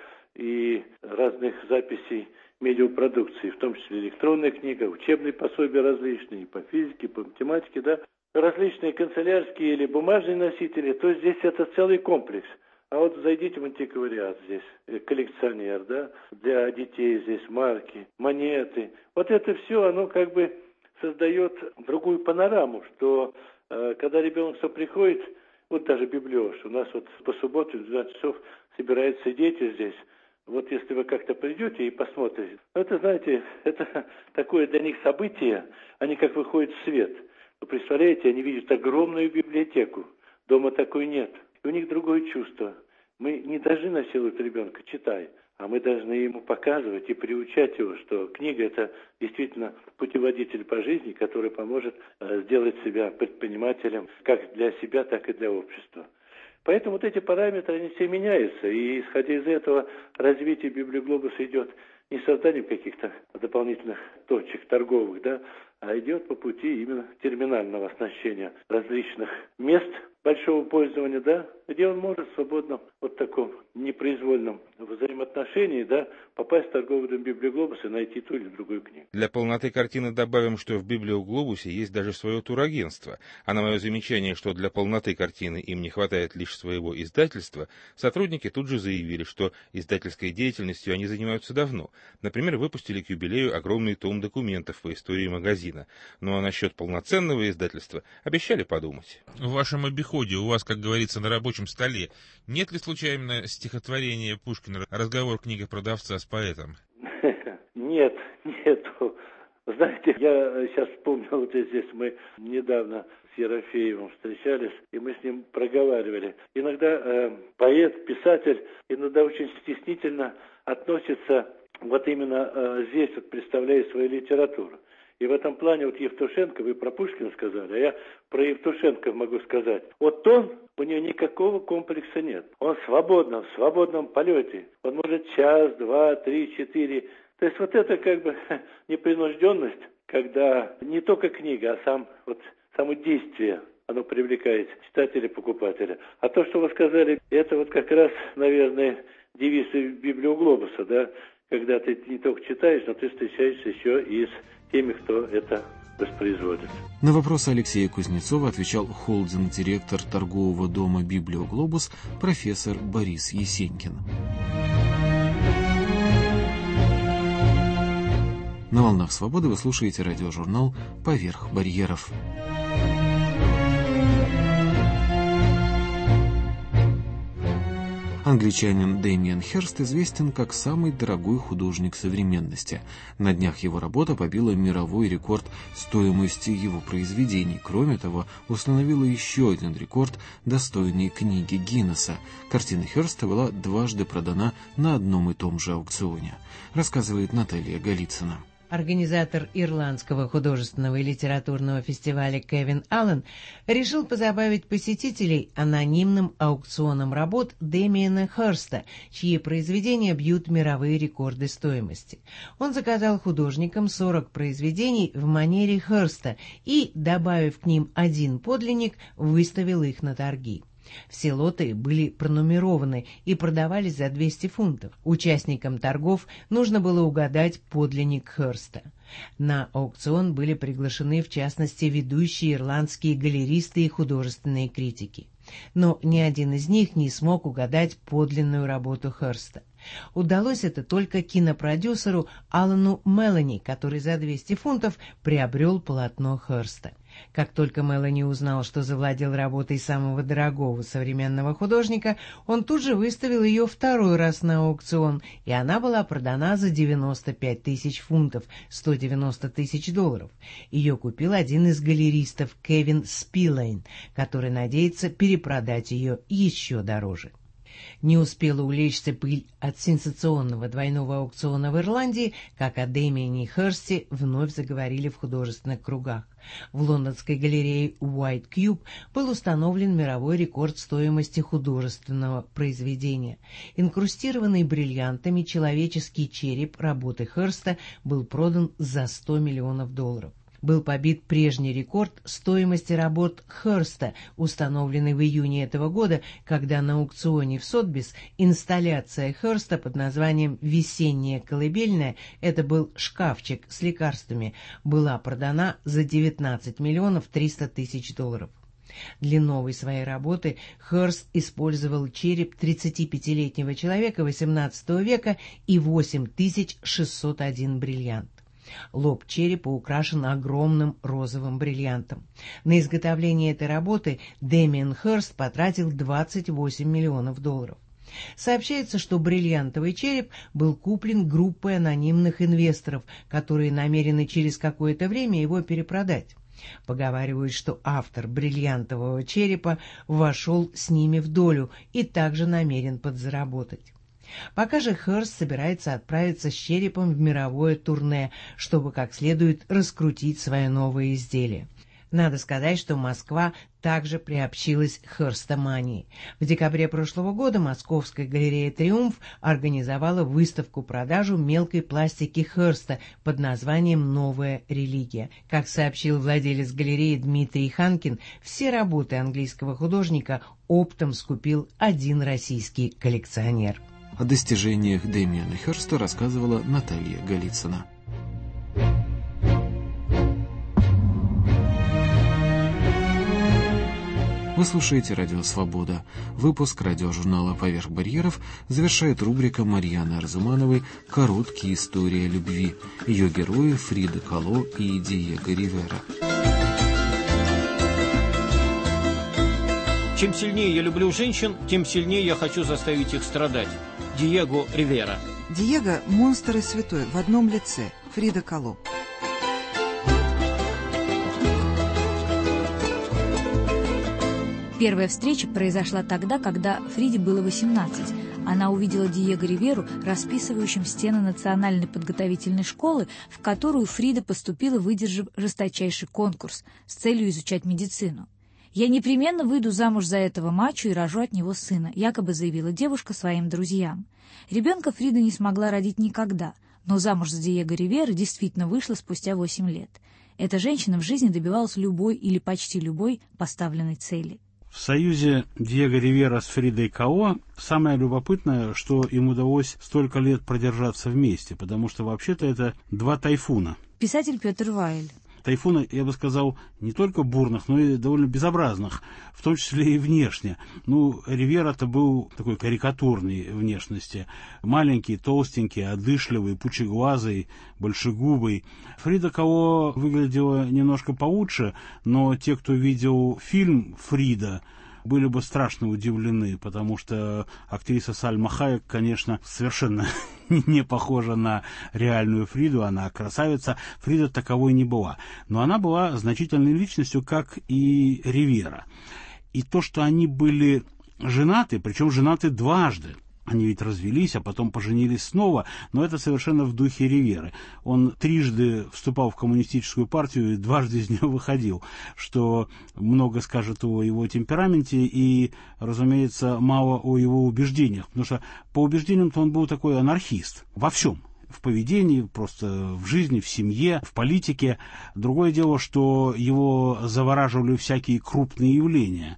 и разных записей медиапродукции, в том числе электронная книга, учебные пособия различные, по физике, по математике, да, различные канцелярские или бумажные носители, то здесь это целый комплекс. А вот зайдите в антиквариат, здесь коллекционер, да, для детей здесь марки, монеты. Вот это все, оно как бы создает другую панораму, что когда ребенок все приходит, вот даже библиош, у нас вот по субботам в двенадцать часов собираются дети здесь. Вот если вы как-то придете и посмотрите, это, знаете, это такое для них событие, они как выходят в свет. Вы представляете, они видят огромную библиотеку, дома такой нет. И у них другое чувство. Мы не должны насиловать ребенка, читай, а мы должны ему показывать и приучать его, что книга – это действительно путеводитель по жизни, который поможет э, сделать себя предпринимателем как для себя, так и для общества. Поэтому вот эти параметры, они все меняются, и исходя из этого развитие Библиоглобуса идет не созданием каких-то дополнительных точек торговых, да, а идет по пути именно терминального оснащения различных мест большого пользования, да, где он может свободно вот в таком непроизвольном взаимоотношении, да, попасть в торговый дом «Библиоглобус» и найти ту или другую книгу. Для полноты картины добавим, что в «Библиоглобусе» есть даже свое турагентство, а на мое замечание, что для полноты картины им не хватает лишь своего издательства, сотрудники тут же заявили, что издательской деятельностью они занимаются давно. Например, выпустили к юбилею огромный том документов по истории магазина. Ну а насчет полноценного издательства обещали подумать. В вашем обиходе, у вас, как говорится, на рабочем столе, нет ли случайно стихотворения Пушкина «Разговор книга продавца с поэтом»? Нет, нету. Знаете, я сейчас вспомнил, вот здесь мы недавно с Ерофеевым встречались, и мы с ним проговаривали. Иногда э, поэт, писатель, иногда очень стеснительно относится вот именно э, здесь, вот, представляя свою литературу. И в этом плане вот Евтушенко, вы про Пушкина сказали, а я про Евтушенко могу сказать. Вот он, у него никакого комплекса нет. Он свободно, в свободном полете. Он может час, два, три, четыре. То есть вот это как бы непринужденность, когда не только книга, а сам, вот, само действие, оно привлекает читателя, покупателя. А то, что вы сказали, это вот как раз, наверное, девиз Библиоглобуса, да, когда ты не только читаешь, но ты встречаешься еще и с теми, кто это воспроизводит. На вопрос Алексея Кузнецова отвечал холдинг-директор торгового дома «Библиоглобус» профессор Борис Есенькин. На «Волнах свободы» вы слушаете радиожурнал «Поверх барьеров». Англичанин Дэмиен Херст известен как самый дорогой художник современности. На днях его работа побила мировой рекорд стоимости его произведений. Кроме того, установила еще один рекорд, достойный книги Гиннесса. Картина Херста была дважды продана на одном и том же аукционе, рассказывает Наталья Голицына. Организатор Ирландского художественного и литературного фестиваля Кевин Аллен решил позабавить посетителей анонимным аукционом работ Дэмиена Херста, чьи произведения бьют мировые рекорды стоимости. Он заказал художникам сорок произведений в манере Херста и, добавив к ним один подлинник, выставил их на торги. Все лоты были пронумерованы и продавались за двести фунтов. Участникам торгов нужно было угадать подлинник Херста. На аукцион были приглашены, в частности, ведущие ирландские галеристы и художественные критики. Но ни один из них не смог угадать подлинную работу Херста. Удалось это только кинопродюсеру Алану Мелани, который за двести фунтов приобрел полотно Херста. Как только Мелани узнал, что завладел работой самого дорогого современного художника, он тут же выставил ее второй раз на аукцион, и она была продана за девяносто пять тысяч фунтов, сто девяносто тысяч долларов. Ее купил один из галеристов, Кевин Спиллейн, который надеется перепродать ее еще дороже. Не успела улечься пыль от сенсационного двойного аукциона в Ирландии, как о Дэмиане Херсте вновь заговорили в художественных кругах. В лондонской галерее White Cube был установлен мировой рекорд стоимости художественного произведения. Инкрустированный бриллиантами человеческий череп работы Херста был продан за сто миллионов долларов. Был побит прежний рекорд стоимости работ Херста, установленный в июне этого года, когда на аукционе в Сотбис инсталляция Херста под названием «Весенняя колыбельная» — это был шкафчик с лекарствами — была продана за девятнадцать миллионов триста тысяч долларов. Для новой своей работы Херст использовал череп тридцатипятилетнего человека восемнадцатого века и восемь тысяч шестьсот один бриллиант. Лоб черепа украшен огромным розовым бриллиантом. На изготовление этой работы Дэмиан Херст потратил двадцать восемь миллионов долларов. Сообщается, что бриллиантовый череп был куплен группой анонимных инвесторов, которые намерены через какое-то время его перепродать. Поговаривают, что автор бриллиантового черепа вошел с ними в долю и также намерен подзаработать. Пока же Херст собирается отправиться с черепом в мировое турне, чтобы как следует раскрутить свое новое изделие. Надо сказать, что Москва также приобщилась к Херстомании. В декабре прошлого года Московская галерея «Триумф» организовала выставку-продажу мелкой пластики Херста под названием «Новая религия». Как сообщил владелец галереи Дмитрий Ханкин, все работы английского художника оптом скупил один российский коллекционер. О достижениях Дэмиана Херста рассказывала Наталья Голицына. Вы слушаете «Радио Свобода». Выпуск радиожурнала «Поверх барьеров» завершает рубрика Марьяны Арзумановой «Короткие истории любви». Ее герои Фрида Кало и Диего Ривера. Чем сильнее я люблю женщин, тем сильнее я хочу заставить их страдать. Диего Ривера. Диего – монстр и святой в одном лице. Фрида Кало. Первая встреча произошла тогда, когда Фриде было восемнадцать. Она увидела Диего Риверу, расписывающим стены национальной подготовительной школы, в которую Фрида поступила, выдержав жесточайший конкурс с целью изучать медицину. «Я непременно выйду замуж за этого мачо и рожу от него сына», якобы заявила девушка своим друзьям. Ребенка Фрида не смогла родить никогда, но замуж за Диего Ривера действительно вышла спустя восемь лет. Эта женщина в жизни добивалась любой или почти любой поставленной цели. В союзе Диего Ривера с Фридой Кало самое любопытное, что им удалось столько лет продержаться вместе, потому что вообще-то это два тайфуна. Писатель Петр Вайль. Тайфуны, я бы сказал, не только бурных, но и довольно безобразных, в том числе и внешне. Ну, Ривера-то был такой карикатурной внешности. Маленький, толстенький, одышливый, пучеглазый, большегубый. Фрида Кало выглядела немножко получше, но те, кто видел фильм «Фрида», были бы страшно удивлены, потому что актриса Сальма Хайек, конечно, совершенно не похожа на реальную Фриду, она красавица, Фрида таковой не была. Но она была значительной личностью, как и Ривера. И то, что они были женаты, причем женаты дважды, они ведь развелись, а потом поженились снова, но это совершенно в духе Риверы. Он трижды вступал в коммунистическую партию и дважды из нее выходил, что много скажет о его темпераменте и, разумеется, мало о его убеждениях, потому что по убеждениям-то он был такой анархист во всем. В поведении, просто в жизни, в семье, в политике. Другое дело, что его завораживали всякие крупные явления.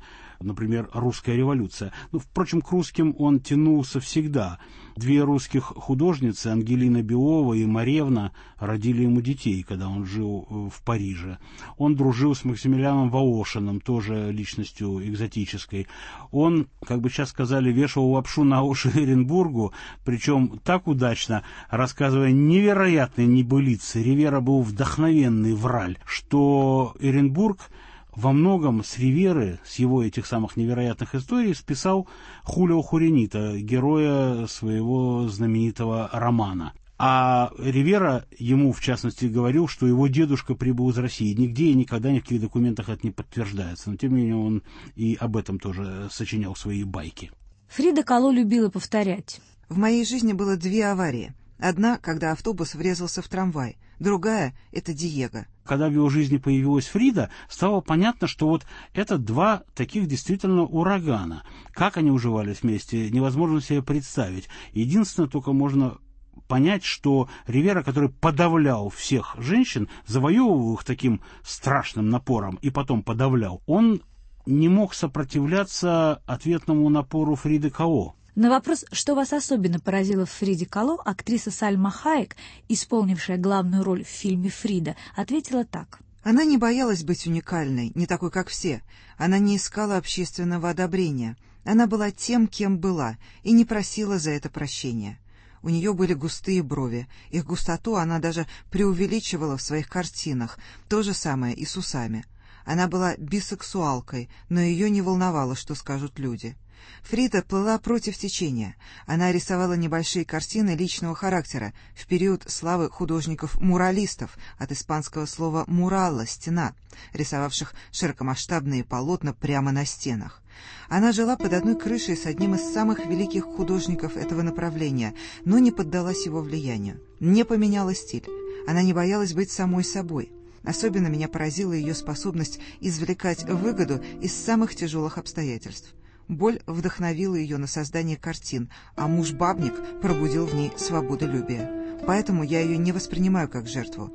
например, «Русская революция». Ну, впрочем, к русским он тянулся всегда. Две русских художницы, Ангелина Белова и Маревна, родили ему детей, когда он жил в Париже. Он дружил с Максимилианом Волошиным, тоже личностью экзотической. Он, как бы сейчас сказали, вешал лапшу на уши Эренбургу, причем так удачно, рассказывая невероятные небылицы. Ривера был вдохновенный враль, что Эренбург во многом с Риверы, с его этих самых невероятных историй, списал Хулио Хуренита, героя своего знаменитого романа. А Ривера ему, в частности, говорил, что его дедушка прибыл из России. Нигде и никогда ни в каких документах это не подтверждается. Но, тем не менее, он и об этом тоже сочинял свои байки. Фрида Кало любила повторять. В моей жизни было две аварии. Одна, когда автобус врезался в трамвай. Другая — это Диего. Когда в его жизни появилась Фрида, стало понятно, что вот это два таких действительно урагана. Как они уживались вместе, невозможно себе представить. Единственное, только можно понять, что Ривера, который подавлял всех женщин, завоевывал их таким страшным напором и потом подавлял, он не мог сопротивляться ответному напору Фриды Кало. На вопрос, что вас особенно поразило в Фриде Кало, актриса Сальма Хайек, исполнившая главную роль в фильме «Фрида», ответила так. Она не боялась быть уникальной, не такой, как все. Она не искала общественного одобрения. Она была тем, кем была, и не просила за это прощения. У нее были густые брови. Их густоту она даже преувеличивала в своих картинах. То же самое и с усами. Она была бисексуалкой, но ее не волновало, что скажут люди. Фрида плыла против течения. Она рисовала небольшие картины личного характера в период славы художников-муралистов, от испанского слова «муралла» — стена, рисовавших широкомасштабные полотна прямо на стенах. Она жила под одной крышей с одним из самых великих художников этого направления, но не поддалась его влиянию, не поменяла стиль. Она не боялась быть самой собой. Особенно меня поразила ее способность извлекать выгоду из самых тяжелых обстоятельств. Боль вдохновила ее на создание картин, а муж-бабник пробудил в ней свободолюбие. Поэтому я ее не воспринимаю как жертву.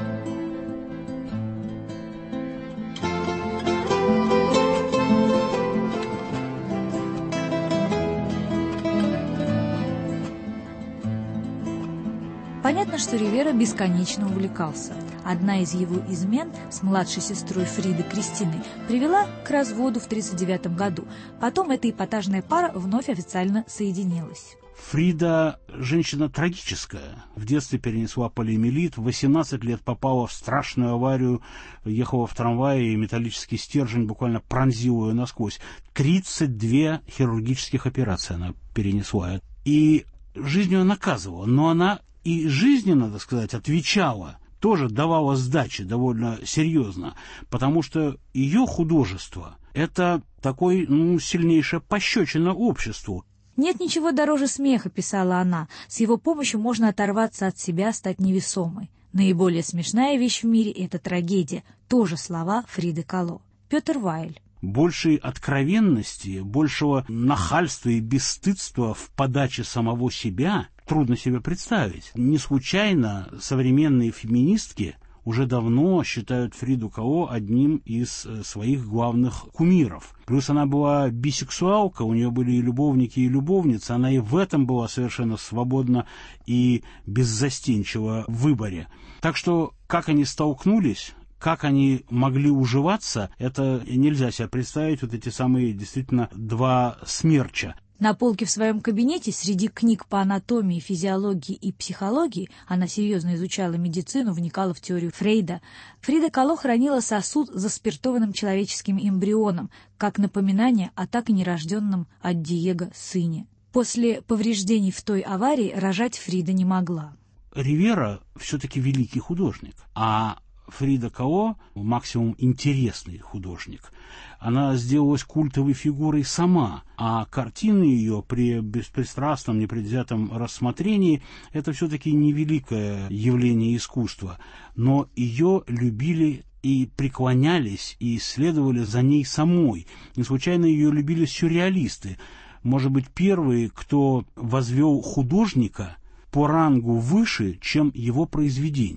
Понятно, что Ривера бесконечно увлекался. Одна из его измен с младшей сестрой Фриды Кристиной привела к разводу в тысяча девятьсот тридцать девятом году. Потом эта эпатажная пара вновь официально соединилась. Фрида – женщина трагическая. В детстве перенесла полиомиелит, в восемнадцать лет попала в страшную аварию, ехала в трамвае, и металлический стержень буквально пронзил ее насквозь. тридцать две хирургических операции она перенесла. И жизнь ее наказывала, но она и жизни, надо сказать, отвечала, тоже давала сдачи довольно серьезно, потому что ее художество – это такой, ну, сильнейшая пощечина обществу. «Нет ничего дороже смеха», — писала она. «С его помощью можно оторваться от себя, стать невесомой. Наиболее смешная вещь в мире — это трагедия». Тоже слова Фриды Кало. Петр Вайль. Большей откровенности, большего нахальства и бесстыдства в подаче самого себя трудно себе представить. Не случайно современные феминистки уже давно считают Фриду Кало одним из своих главных кумиров. Плюс она была бисексуалка, у нее были и любовники, и любовницы. Она и в этом была совершенно свободна и беззастенчива в выборе. Так что, как они столкнулись, как они могли уживаться, это нельзя себе представить, вот эти самые действительно два смерча. На полке в своем кабинете среди книг по анатомии, физиологии и психологии, она серьезно изучала медицину, вникала в теорию Фрейда, Фрида Кало хранила сосуд с заспиртованным человеческим эмбрионом, как напоминание о так и нерожденном от Диего сыне. После повреждений в той аварии рожать Фрида не могла. Ривера все-таки великий художник, а Фрида Кало максимум интересный художник. Она сделалась культовой фигурой сама, а картины ее при беспристрастном, непредвзятом рассмотрении – это все-таки невеликое явление искусства, но ее любили и преклонялись, и следовали за ней самой. Не случайно ее любили сюрреалисты. Может быть, первые, кто возвел художника по рангу выше, чем его произведение,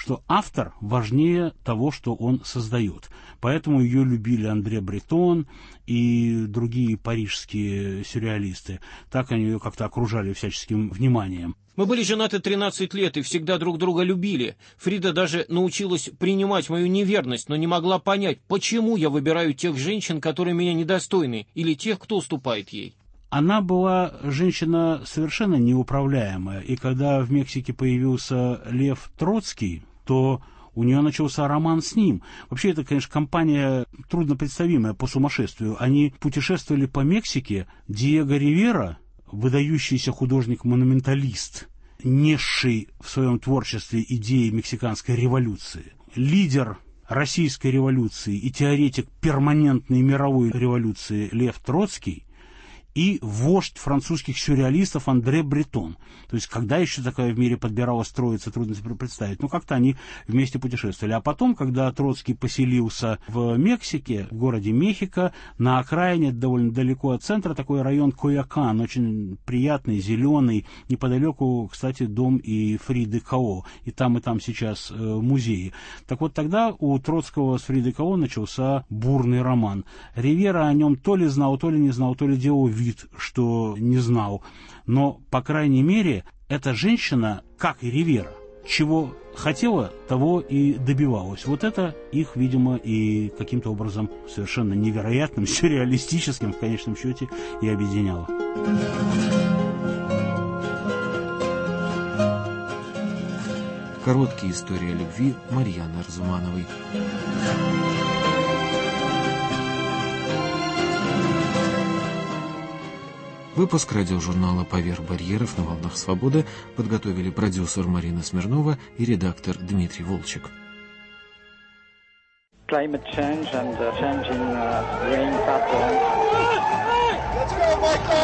что автор важнее того, что он создает. Поэтому ее любили Андре Бретон и другие парижские сюрреалисты. Так они ее как-то окружали всяческим вниманием. Мы были женаты тринадцать лет и всегда друг друга любили. Фрида даже научилась принимать мою неверность, но не могла понять, почему я выбираю тех женщин, которые меня недостойны, или тех, кто уступает ей. Она была женщина совершенно неуправляемая, и когда в Мексике появился Лев Троцкий, то у нее начался роман с ним. Вообще, это, конечно, компания труднопредставимая по сумасшествию. Они путешествовали по Мексике. Диего Ривера, выдающийся художник-монументалист, несший в своем творчестве идеи мексиканской революции, лидер российской революции и теоретик перманентной мировой революции Лев Троцкий, и вождь французских сюрреалистов Андре Бретон. То есть, когда еще такая в мире подбиралась троица, трудно себе представить. Ну, как-то они вместе путешествовали. А потом, когда Троцкий поселился в Мексике, в городе Мехико, на окраине, довольно далеко от центра, такой район Коякан, очень приятный, зеленый. Неподалеку, кстати, дом и Фриды Као. И там, и там сейчас э, музеи. Так вот, тогда у Троцкого с Фридой Као начался бурный роман. Ривера о нем то ли знал, то ли не знал, то ли делал вид, что не знал. Но, по крайней мере, эта женщина, как и Ривера, чего хотела, того и добивалась. Вот это их, видимо, и каким-то образом совершенно невероятным, сюрреалистическим, в конечном счете, и объединяло. Короткие истории о любви Марьяны Арзумановой. Выпуск радиожурнала «Поверх барьеров» на волнах свободы подготовили продюсер Марина Смирнова и редактор Дмитрий Волчек. Climate change and uh, changing uh, rain patterns. Let's go,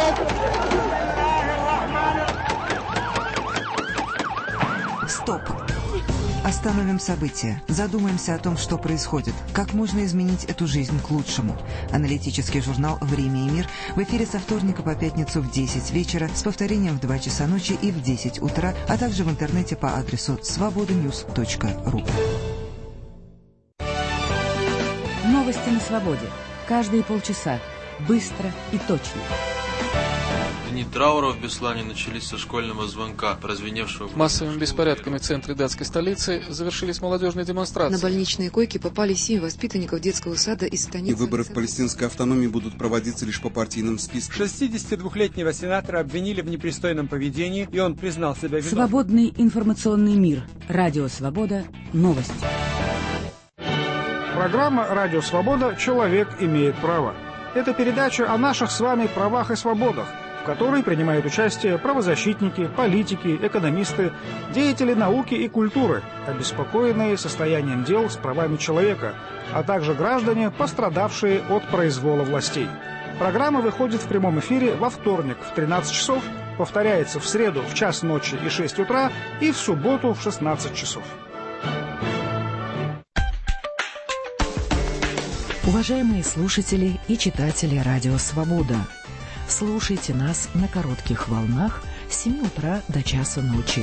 Michael! Стоп! Остановим события, задумаемся о том, что происходит, как можно изменить эту жизнь к лучшему. Аналитический журнал «Время и мир» в эфире со вторника по пятницу в десять вечера, с повторением в два часа ночи и в десять утра, а также в интернете по адресу свобода ньюс точка ру. Новости на свободе. Каждые полчаса. Быстро и точно. Дни траура в Беслане начались со школьного звонка, прозвеневшего... Массовыми беспорядками в центре датской столицы завершились молодежные демонстрации. На больничные койки попали семь воспитанников детского сада из станицы. И выборы в палестинской автономии будут проводиться лишь по партийным спискам. шестидесятидвухлетнего сенатора обвинили в непристойном поведении, и он признал себя виновным. Свободный информационный мир. Радио «Свобода». Новости. Программа «Радио Свобода. Человек имеет право». Это передача о наших с вами правах и свободах, в которой принимают участие правозащитники, политики, экономисты, деятели науки и культуры, обеспокоенные состоянием дел с правами человека, а также граждане, пострадавшие от произвола властей. Программа выходит в прямом эфире во вторник в тринадцать часов, повторяется в среду в час ночи и шесть утра и в субботу в шестнадцать часов. Уважаемые слушатели и читатели Радио Свобода, слушайте нас на коротких волнах с семи утра до часа ночи.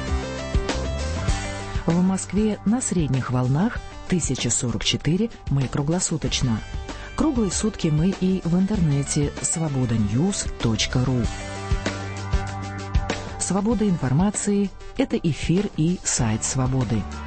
В Москве на средних волнах тысяча сорок четыре мы круглосуточно. Круглые сутки мы и в интернете свобода ньюс точка ру. Свобода информации – это эфир и сайт Свободы.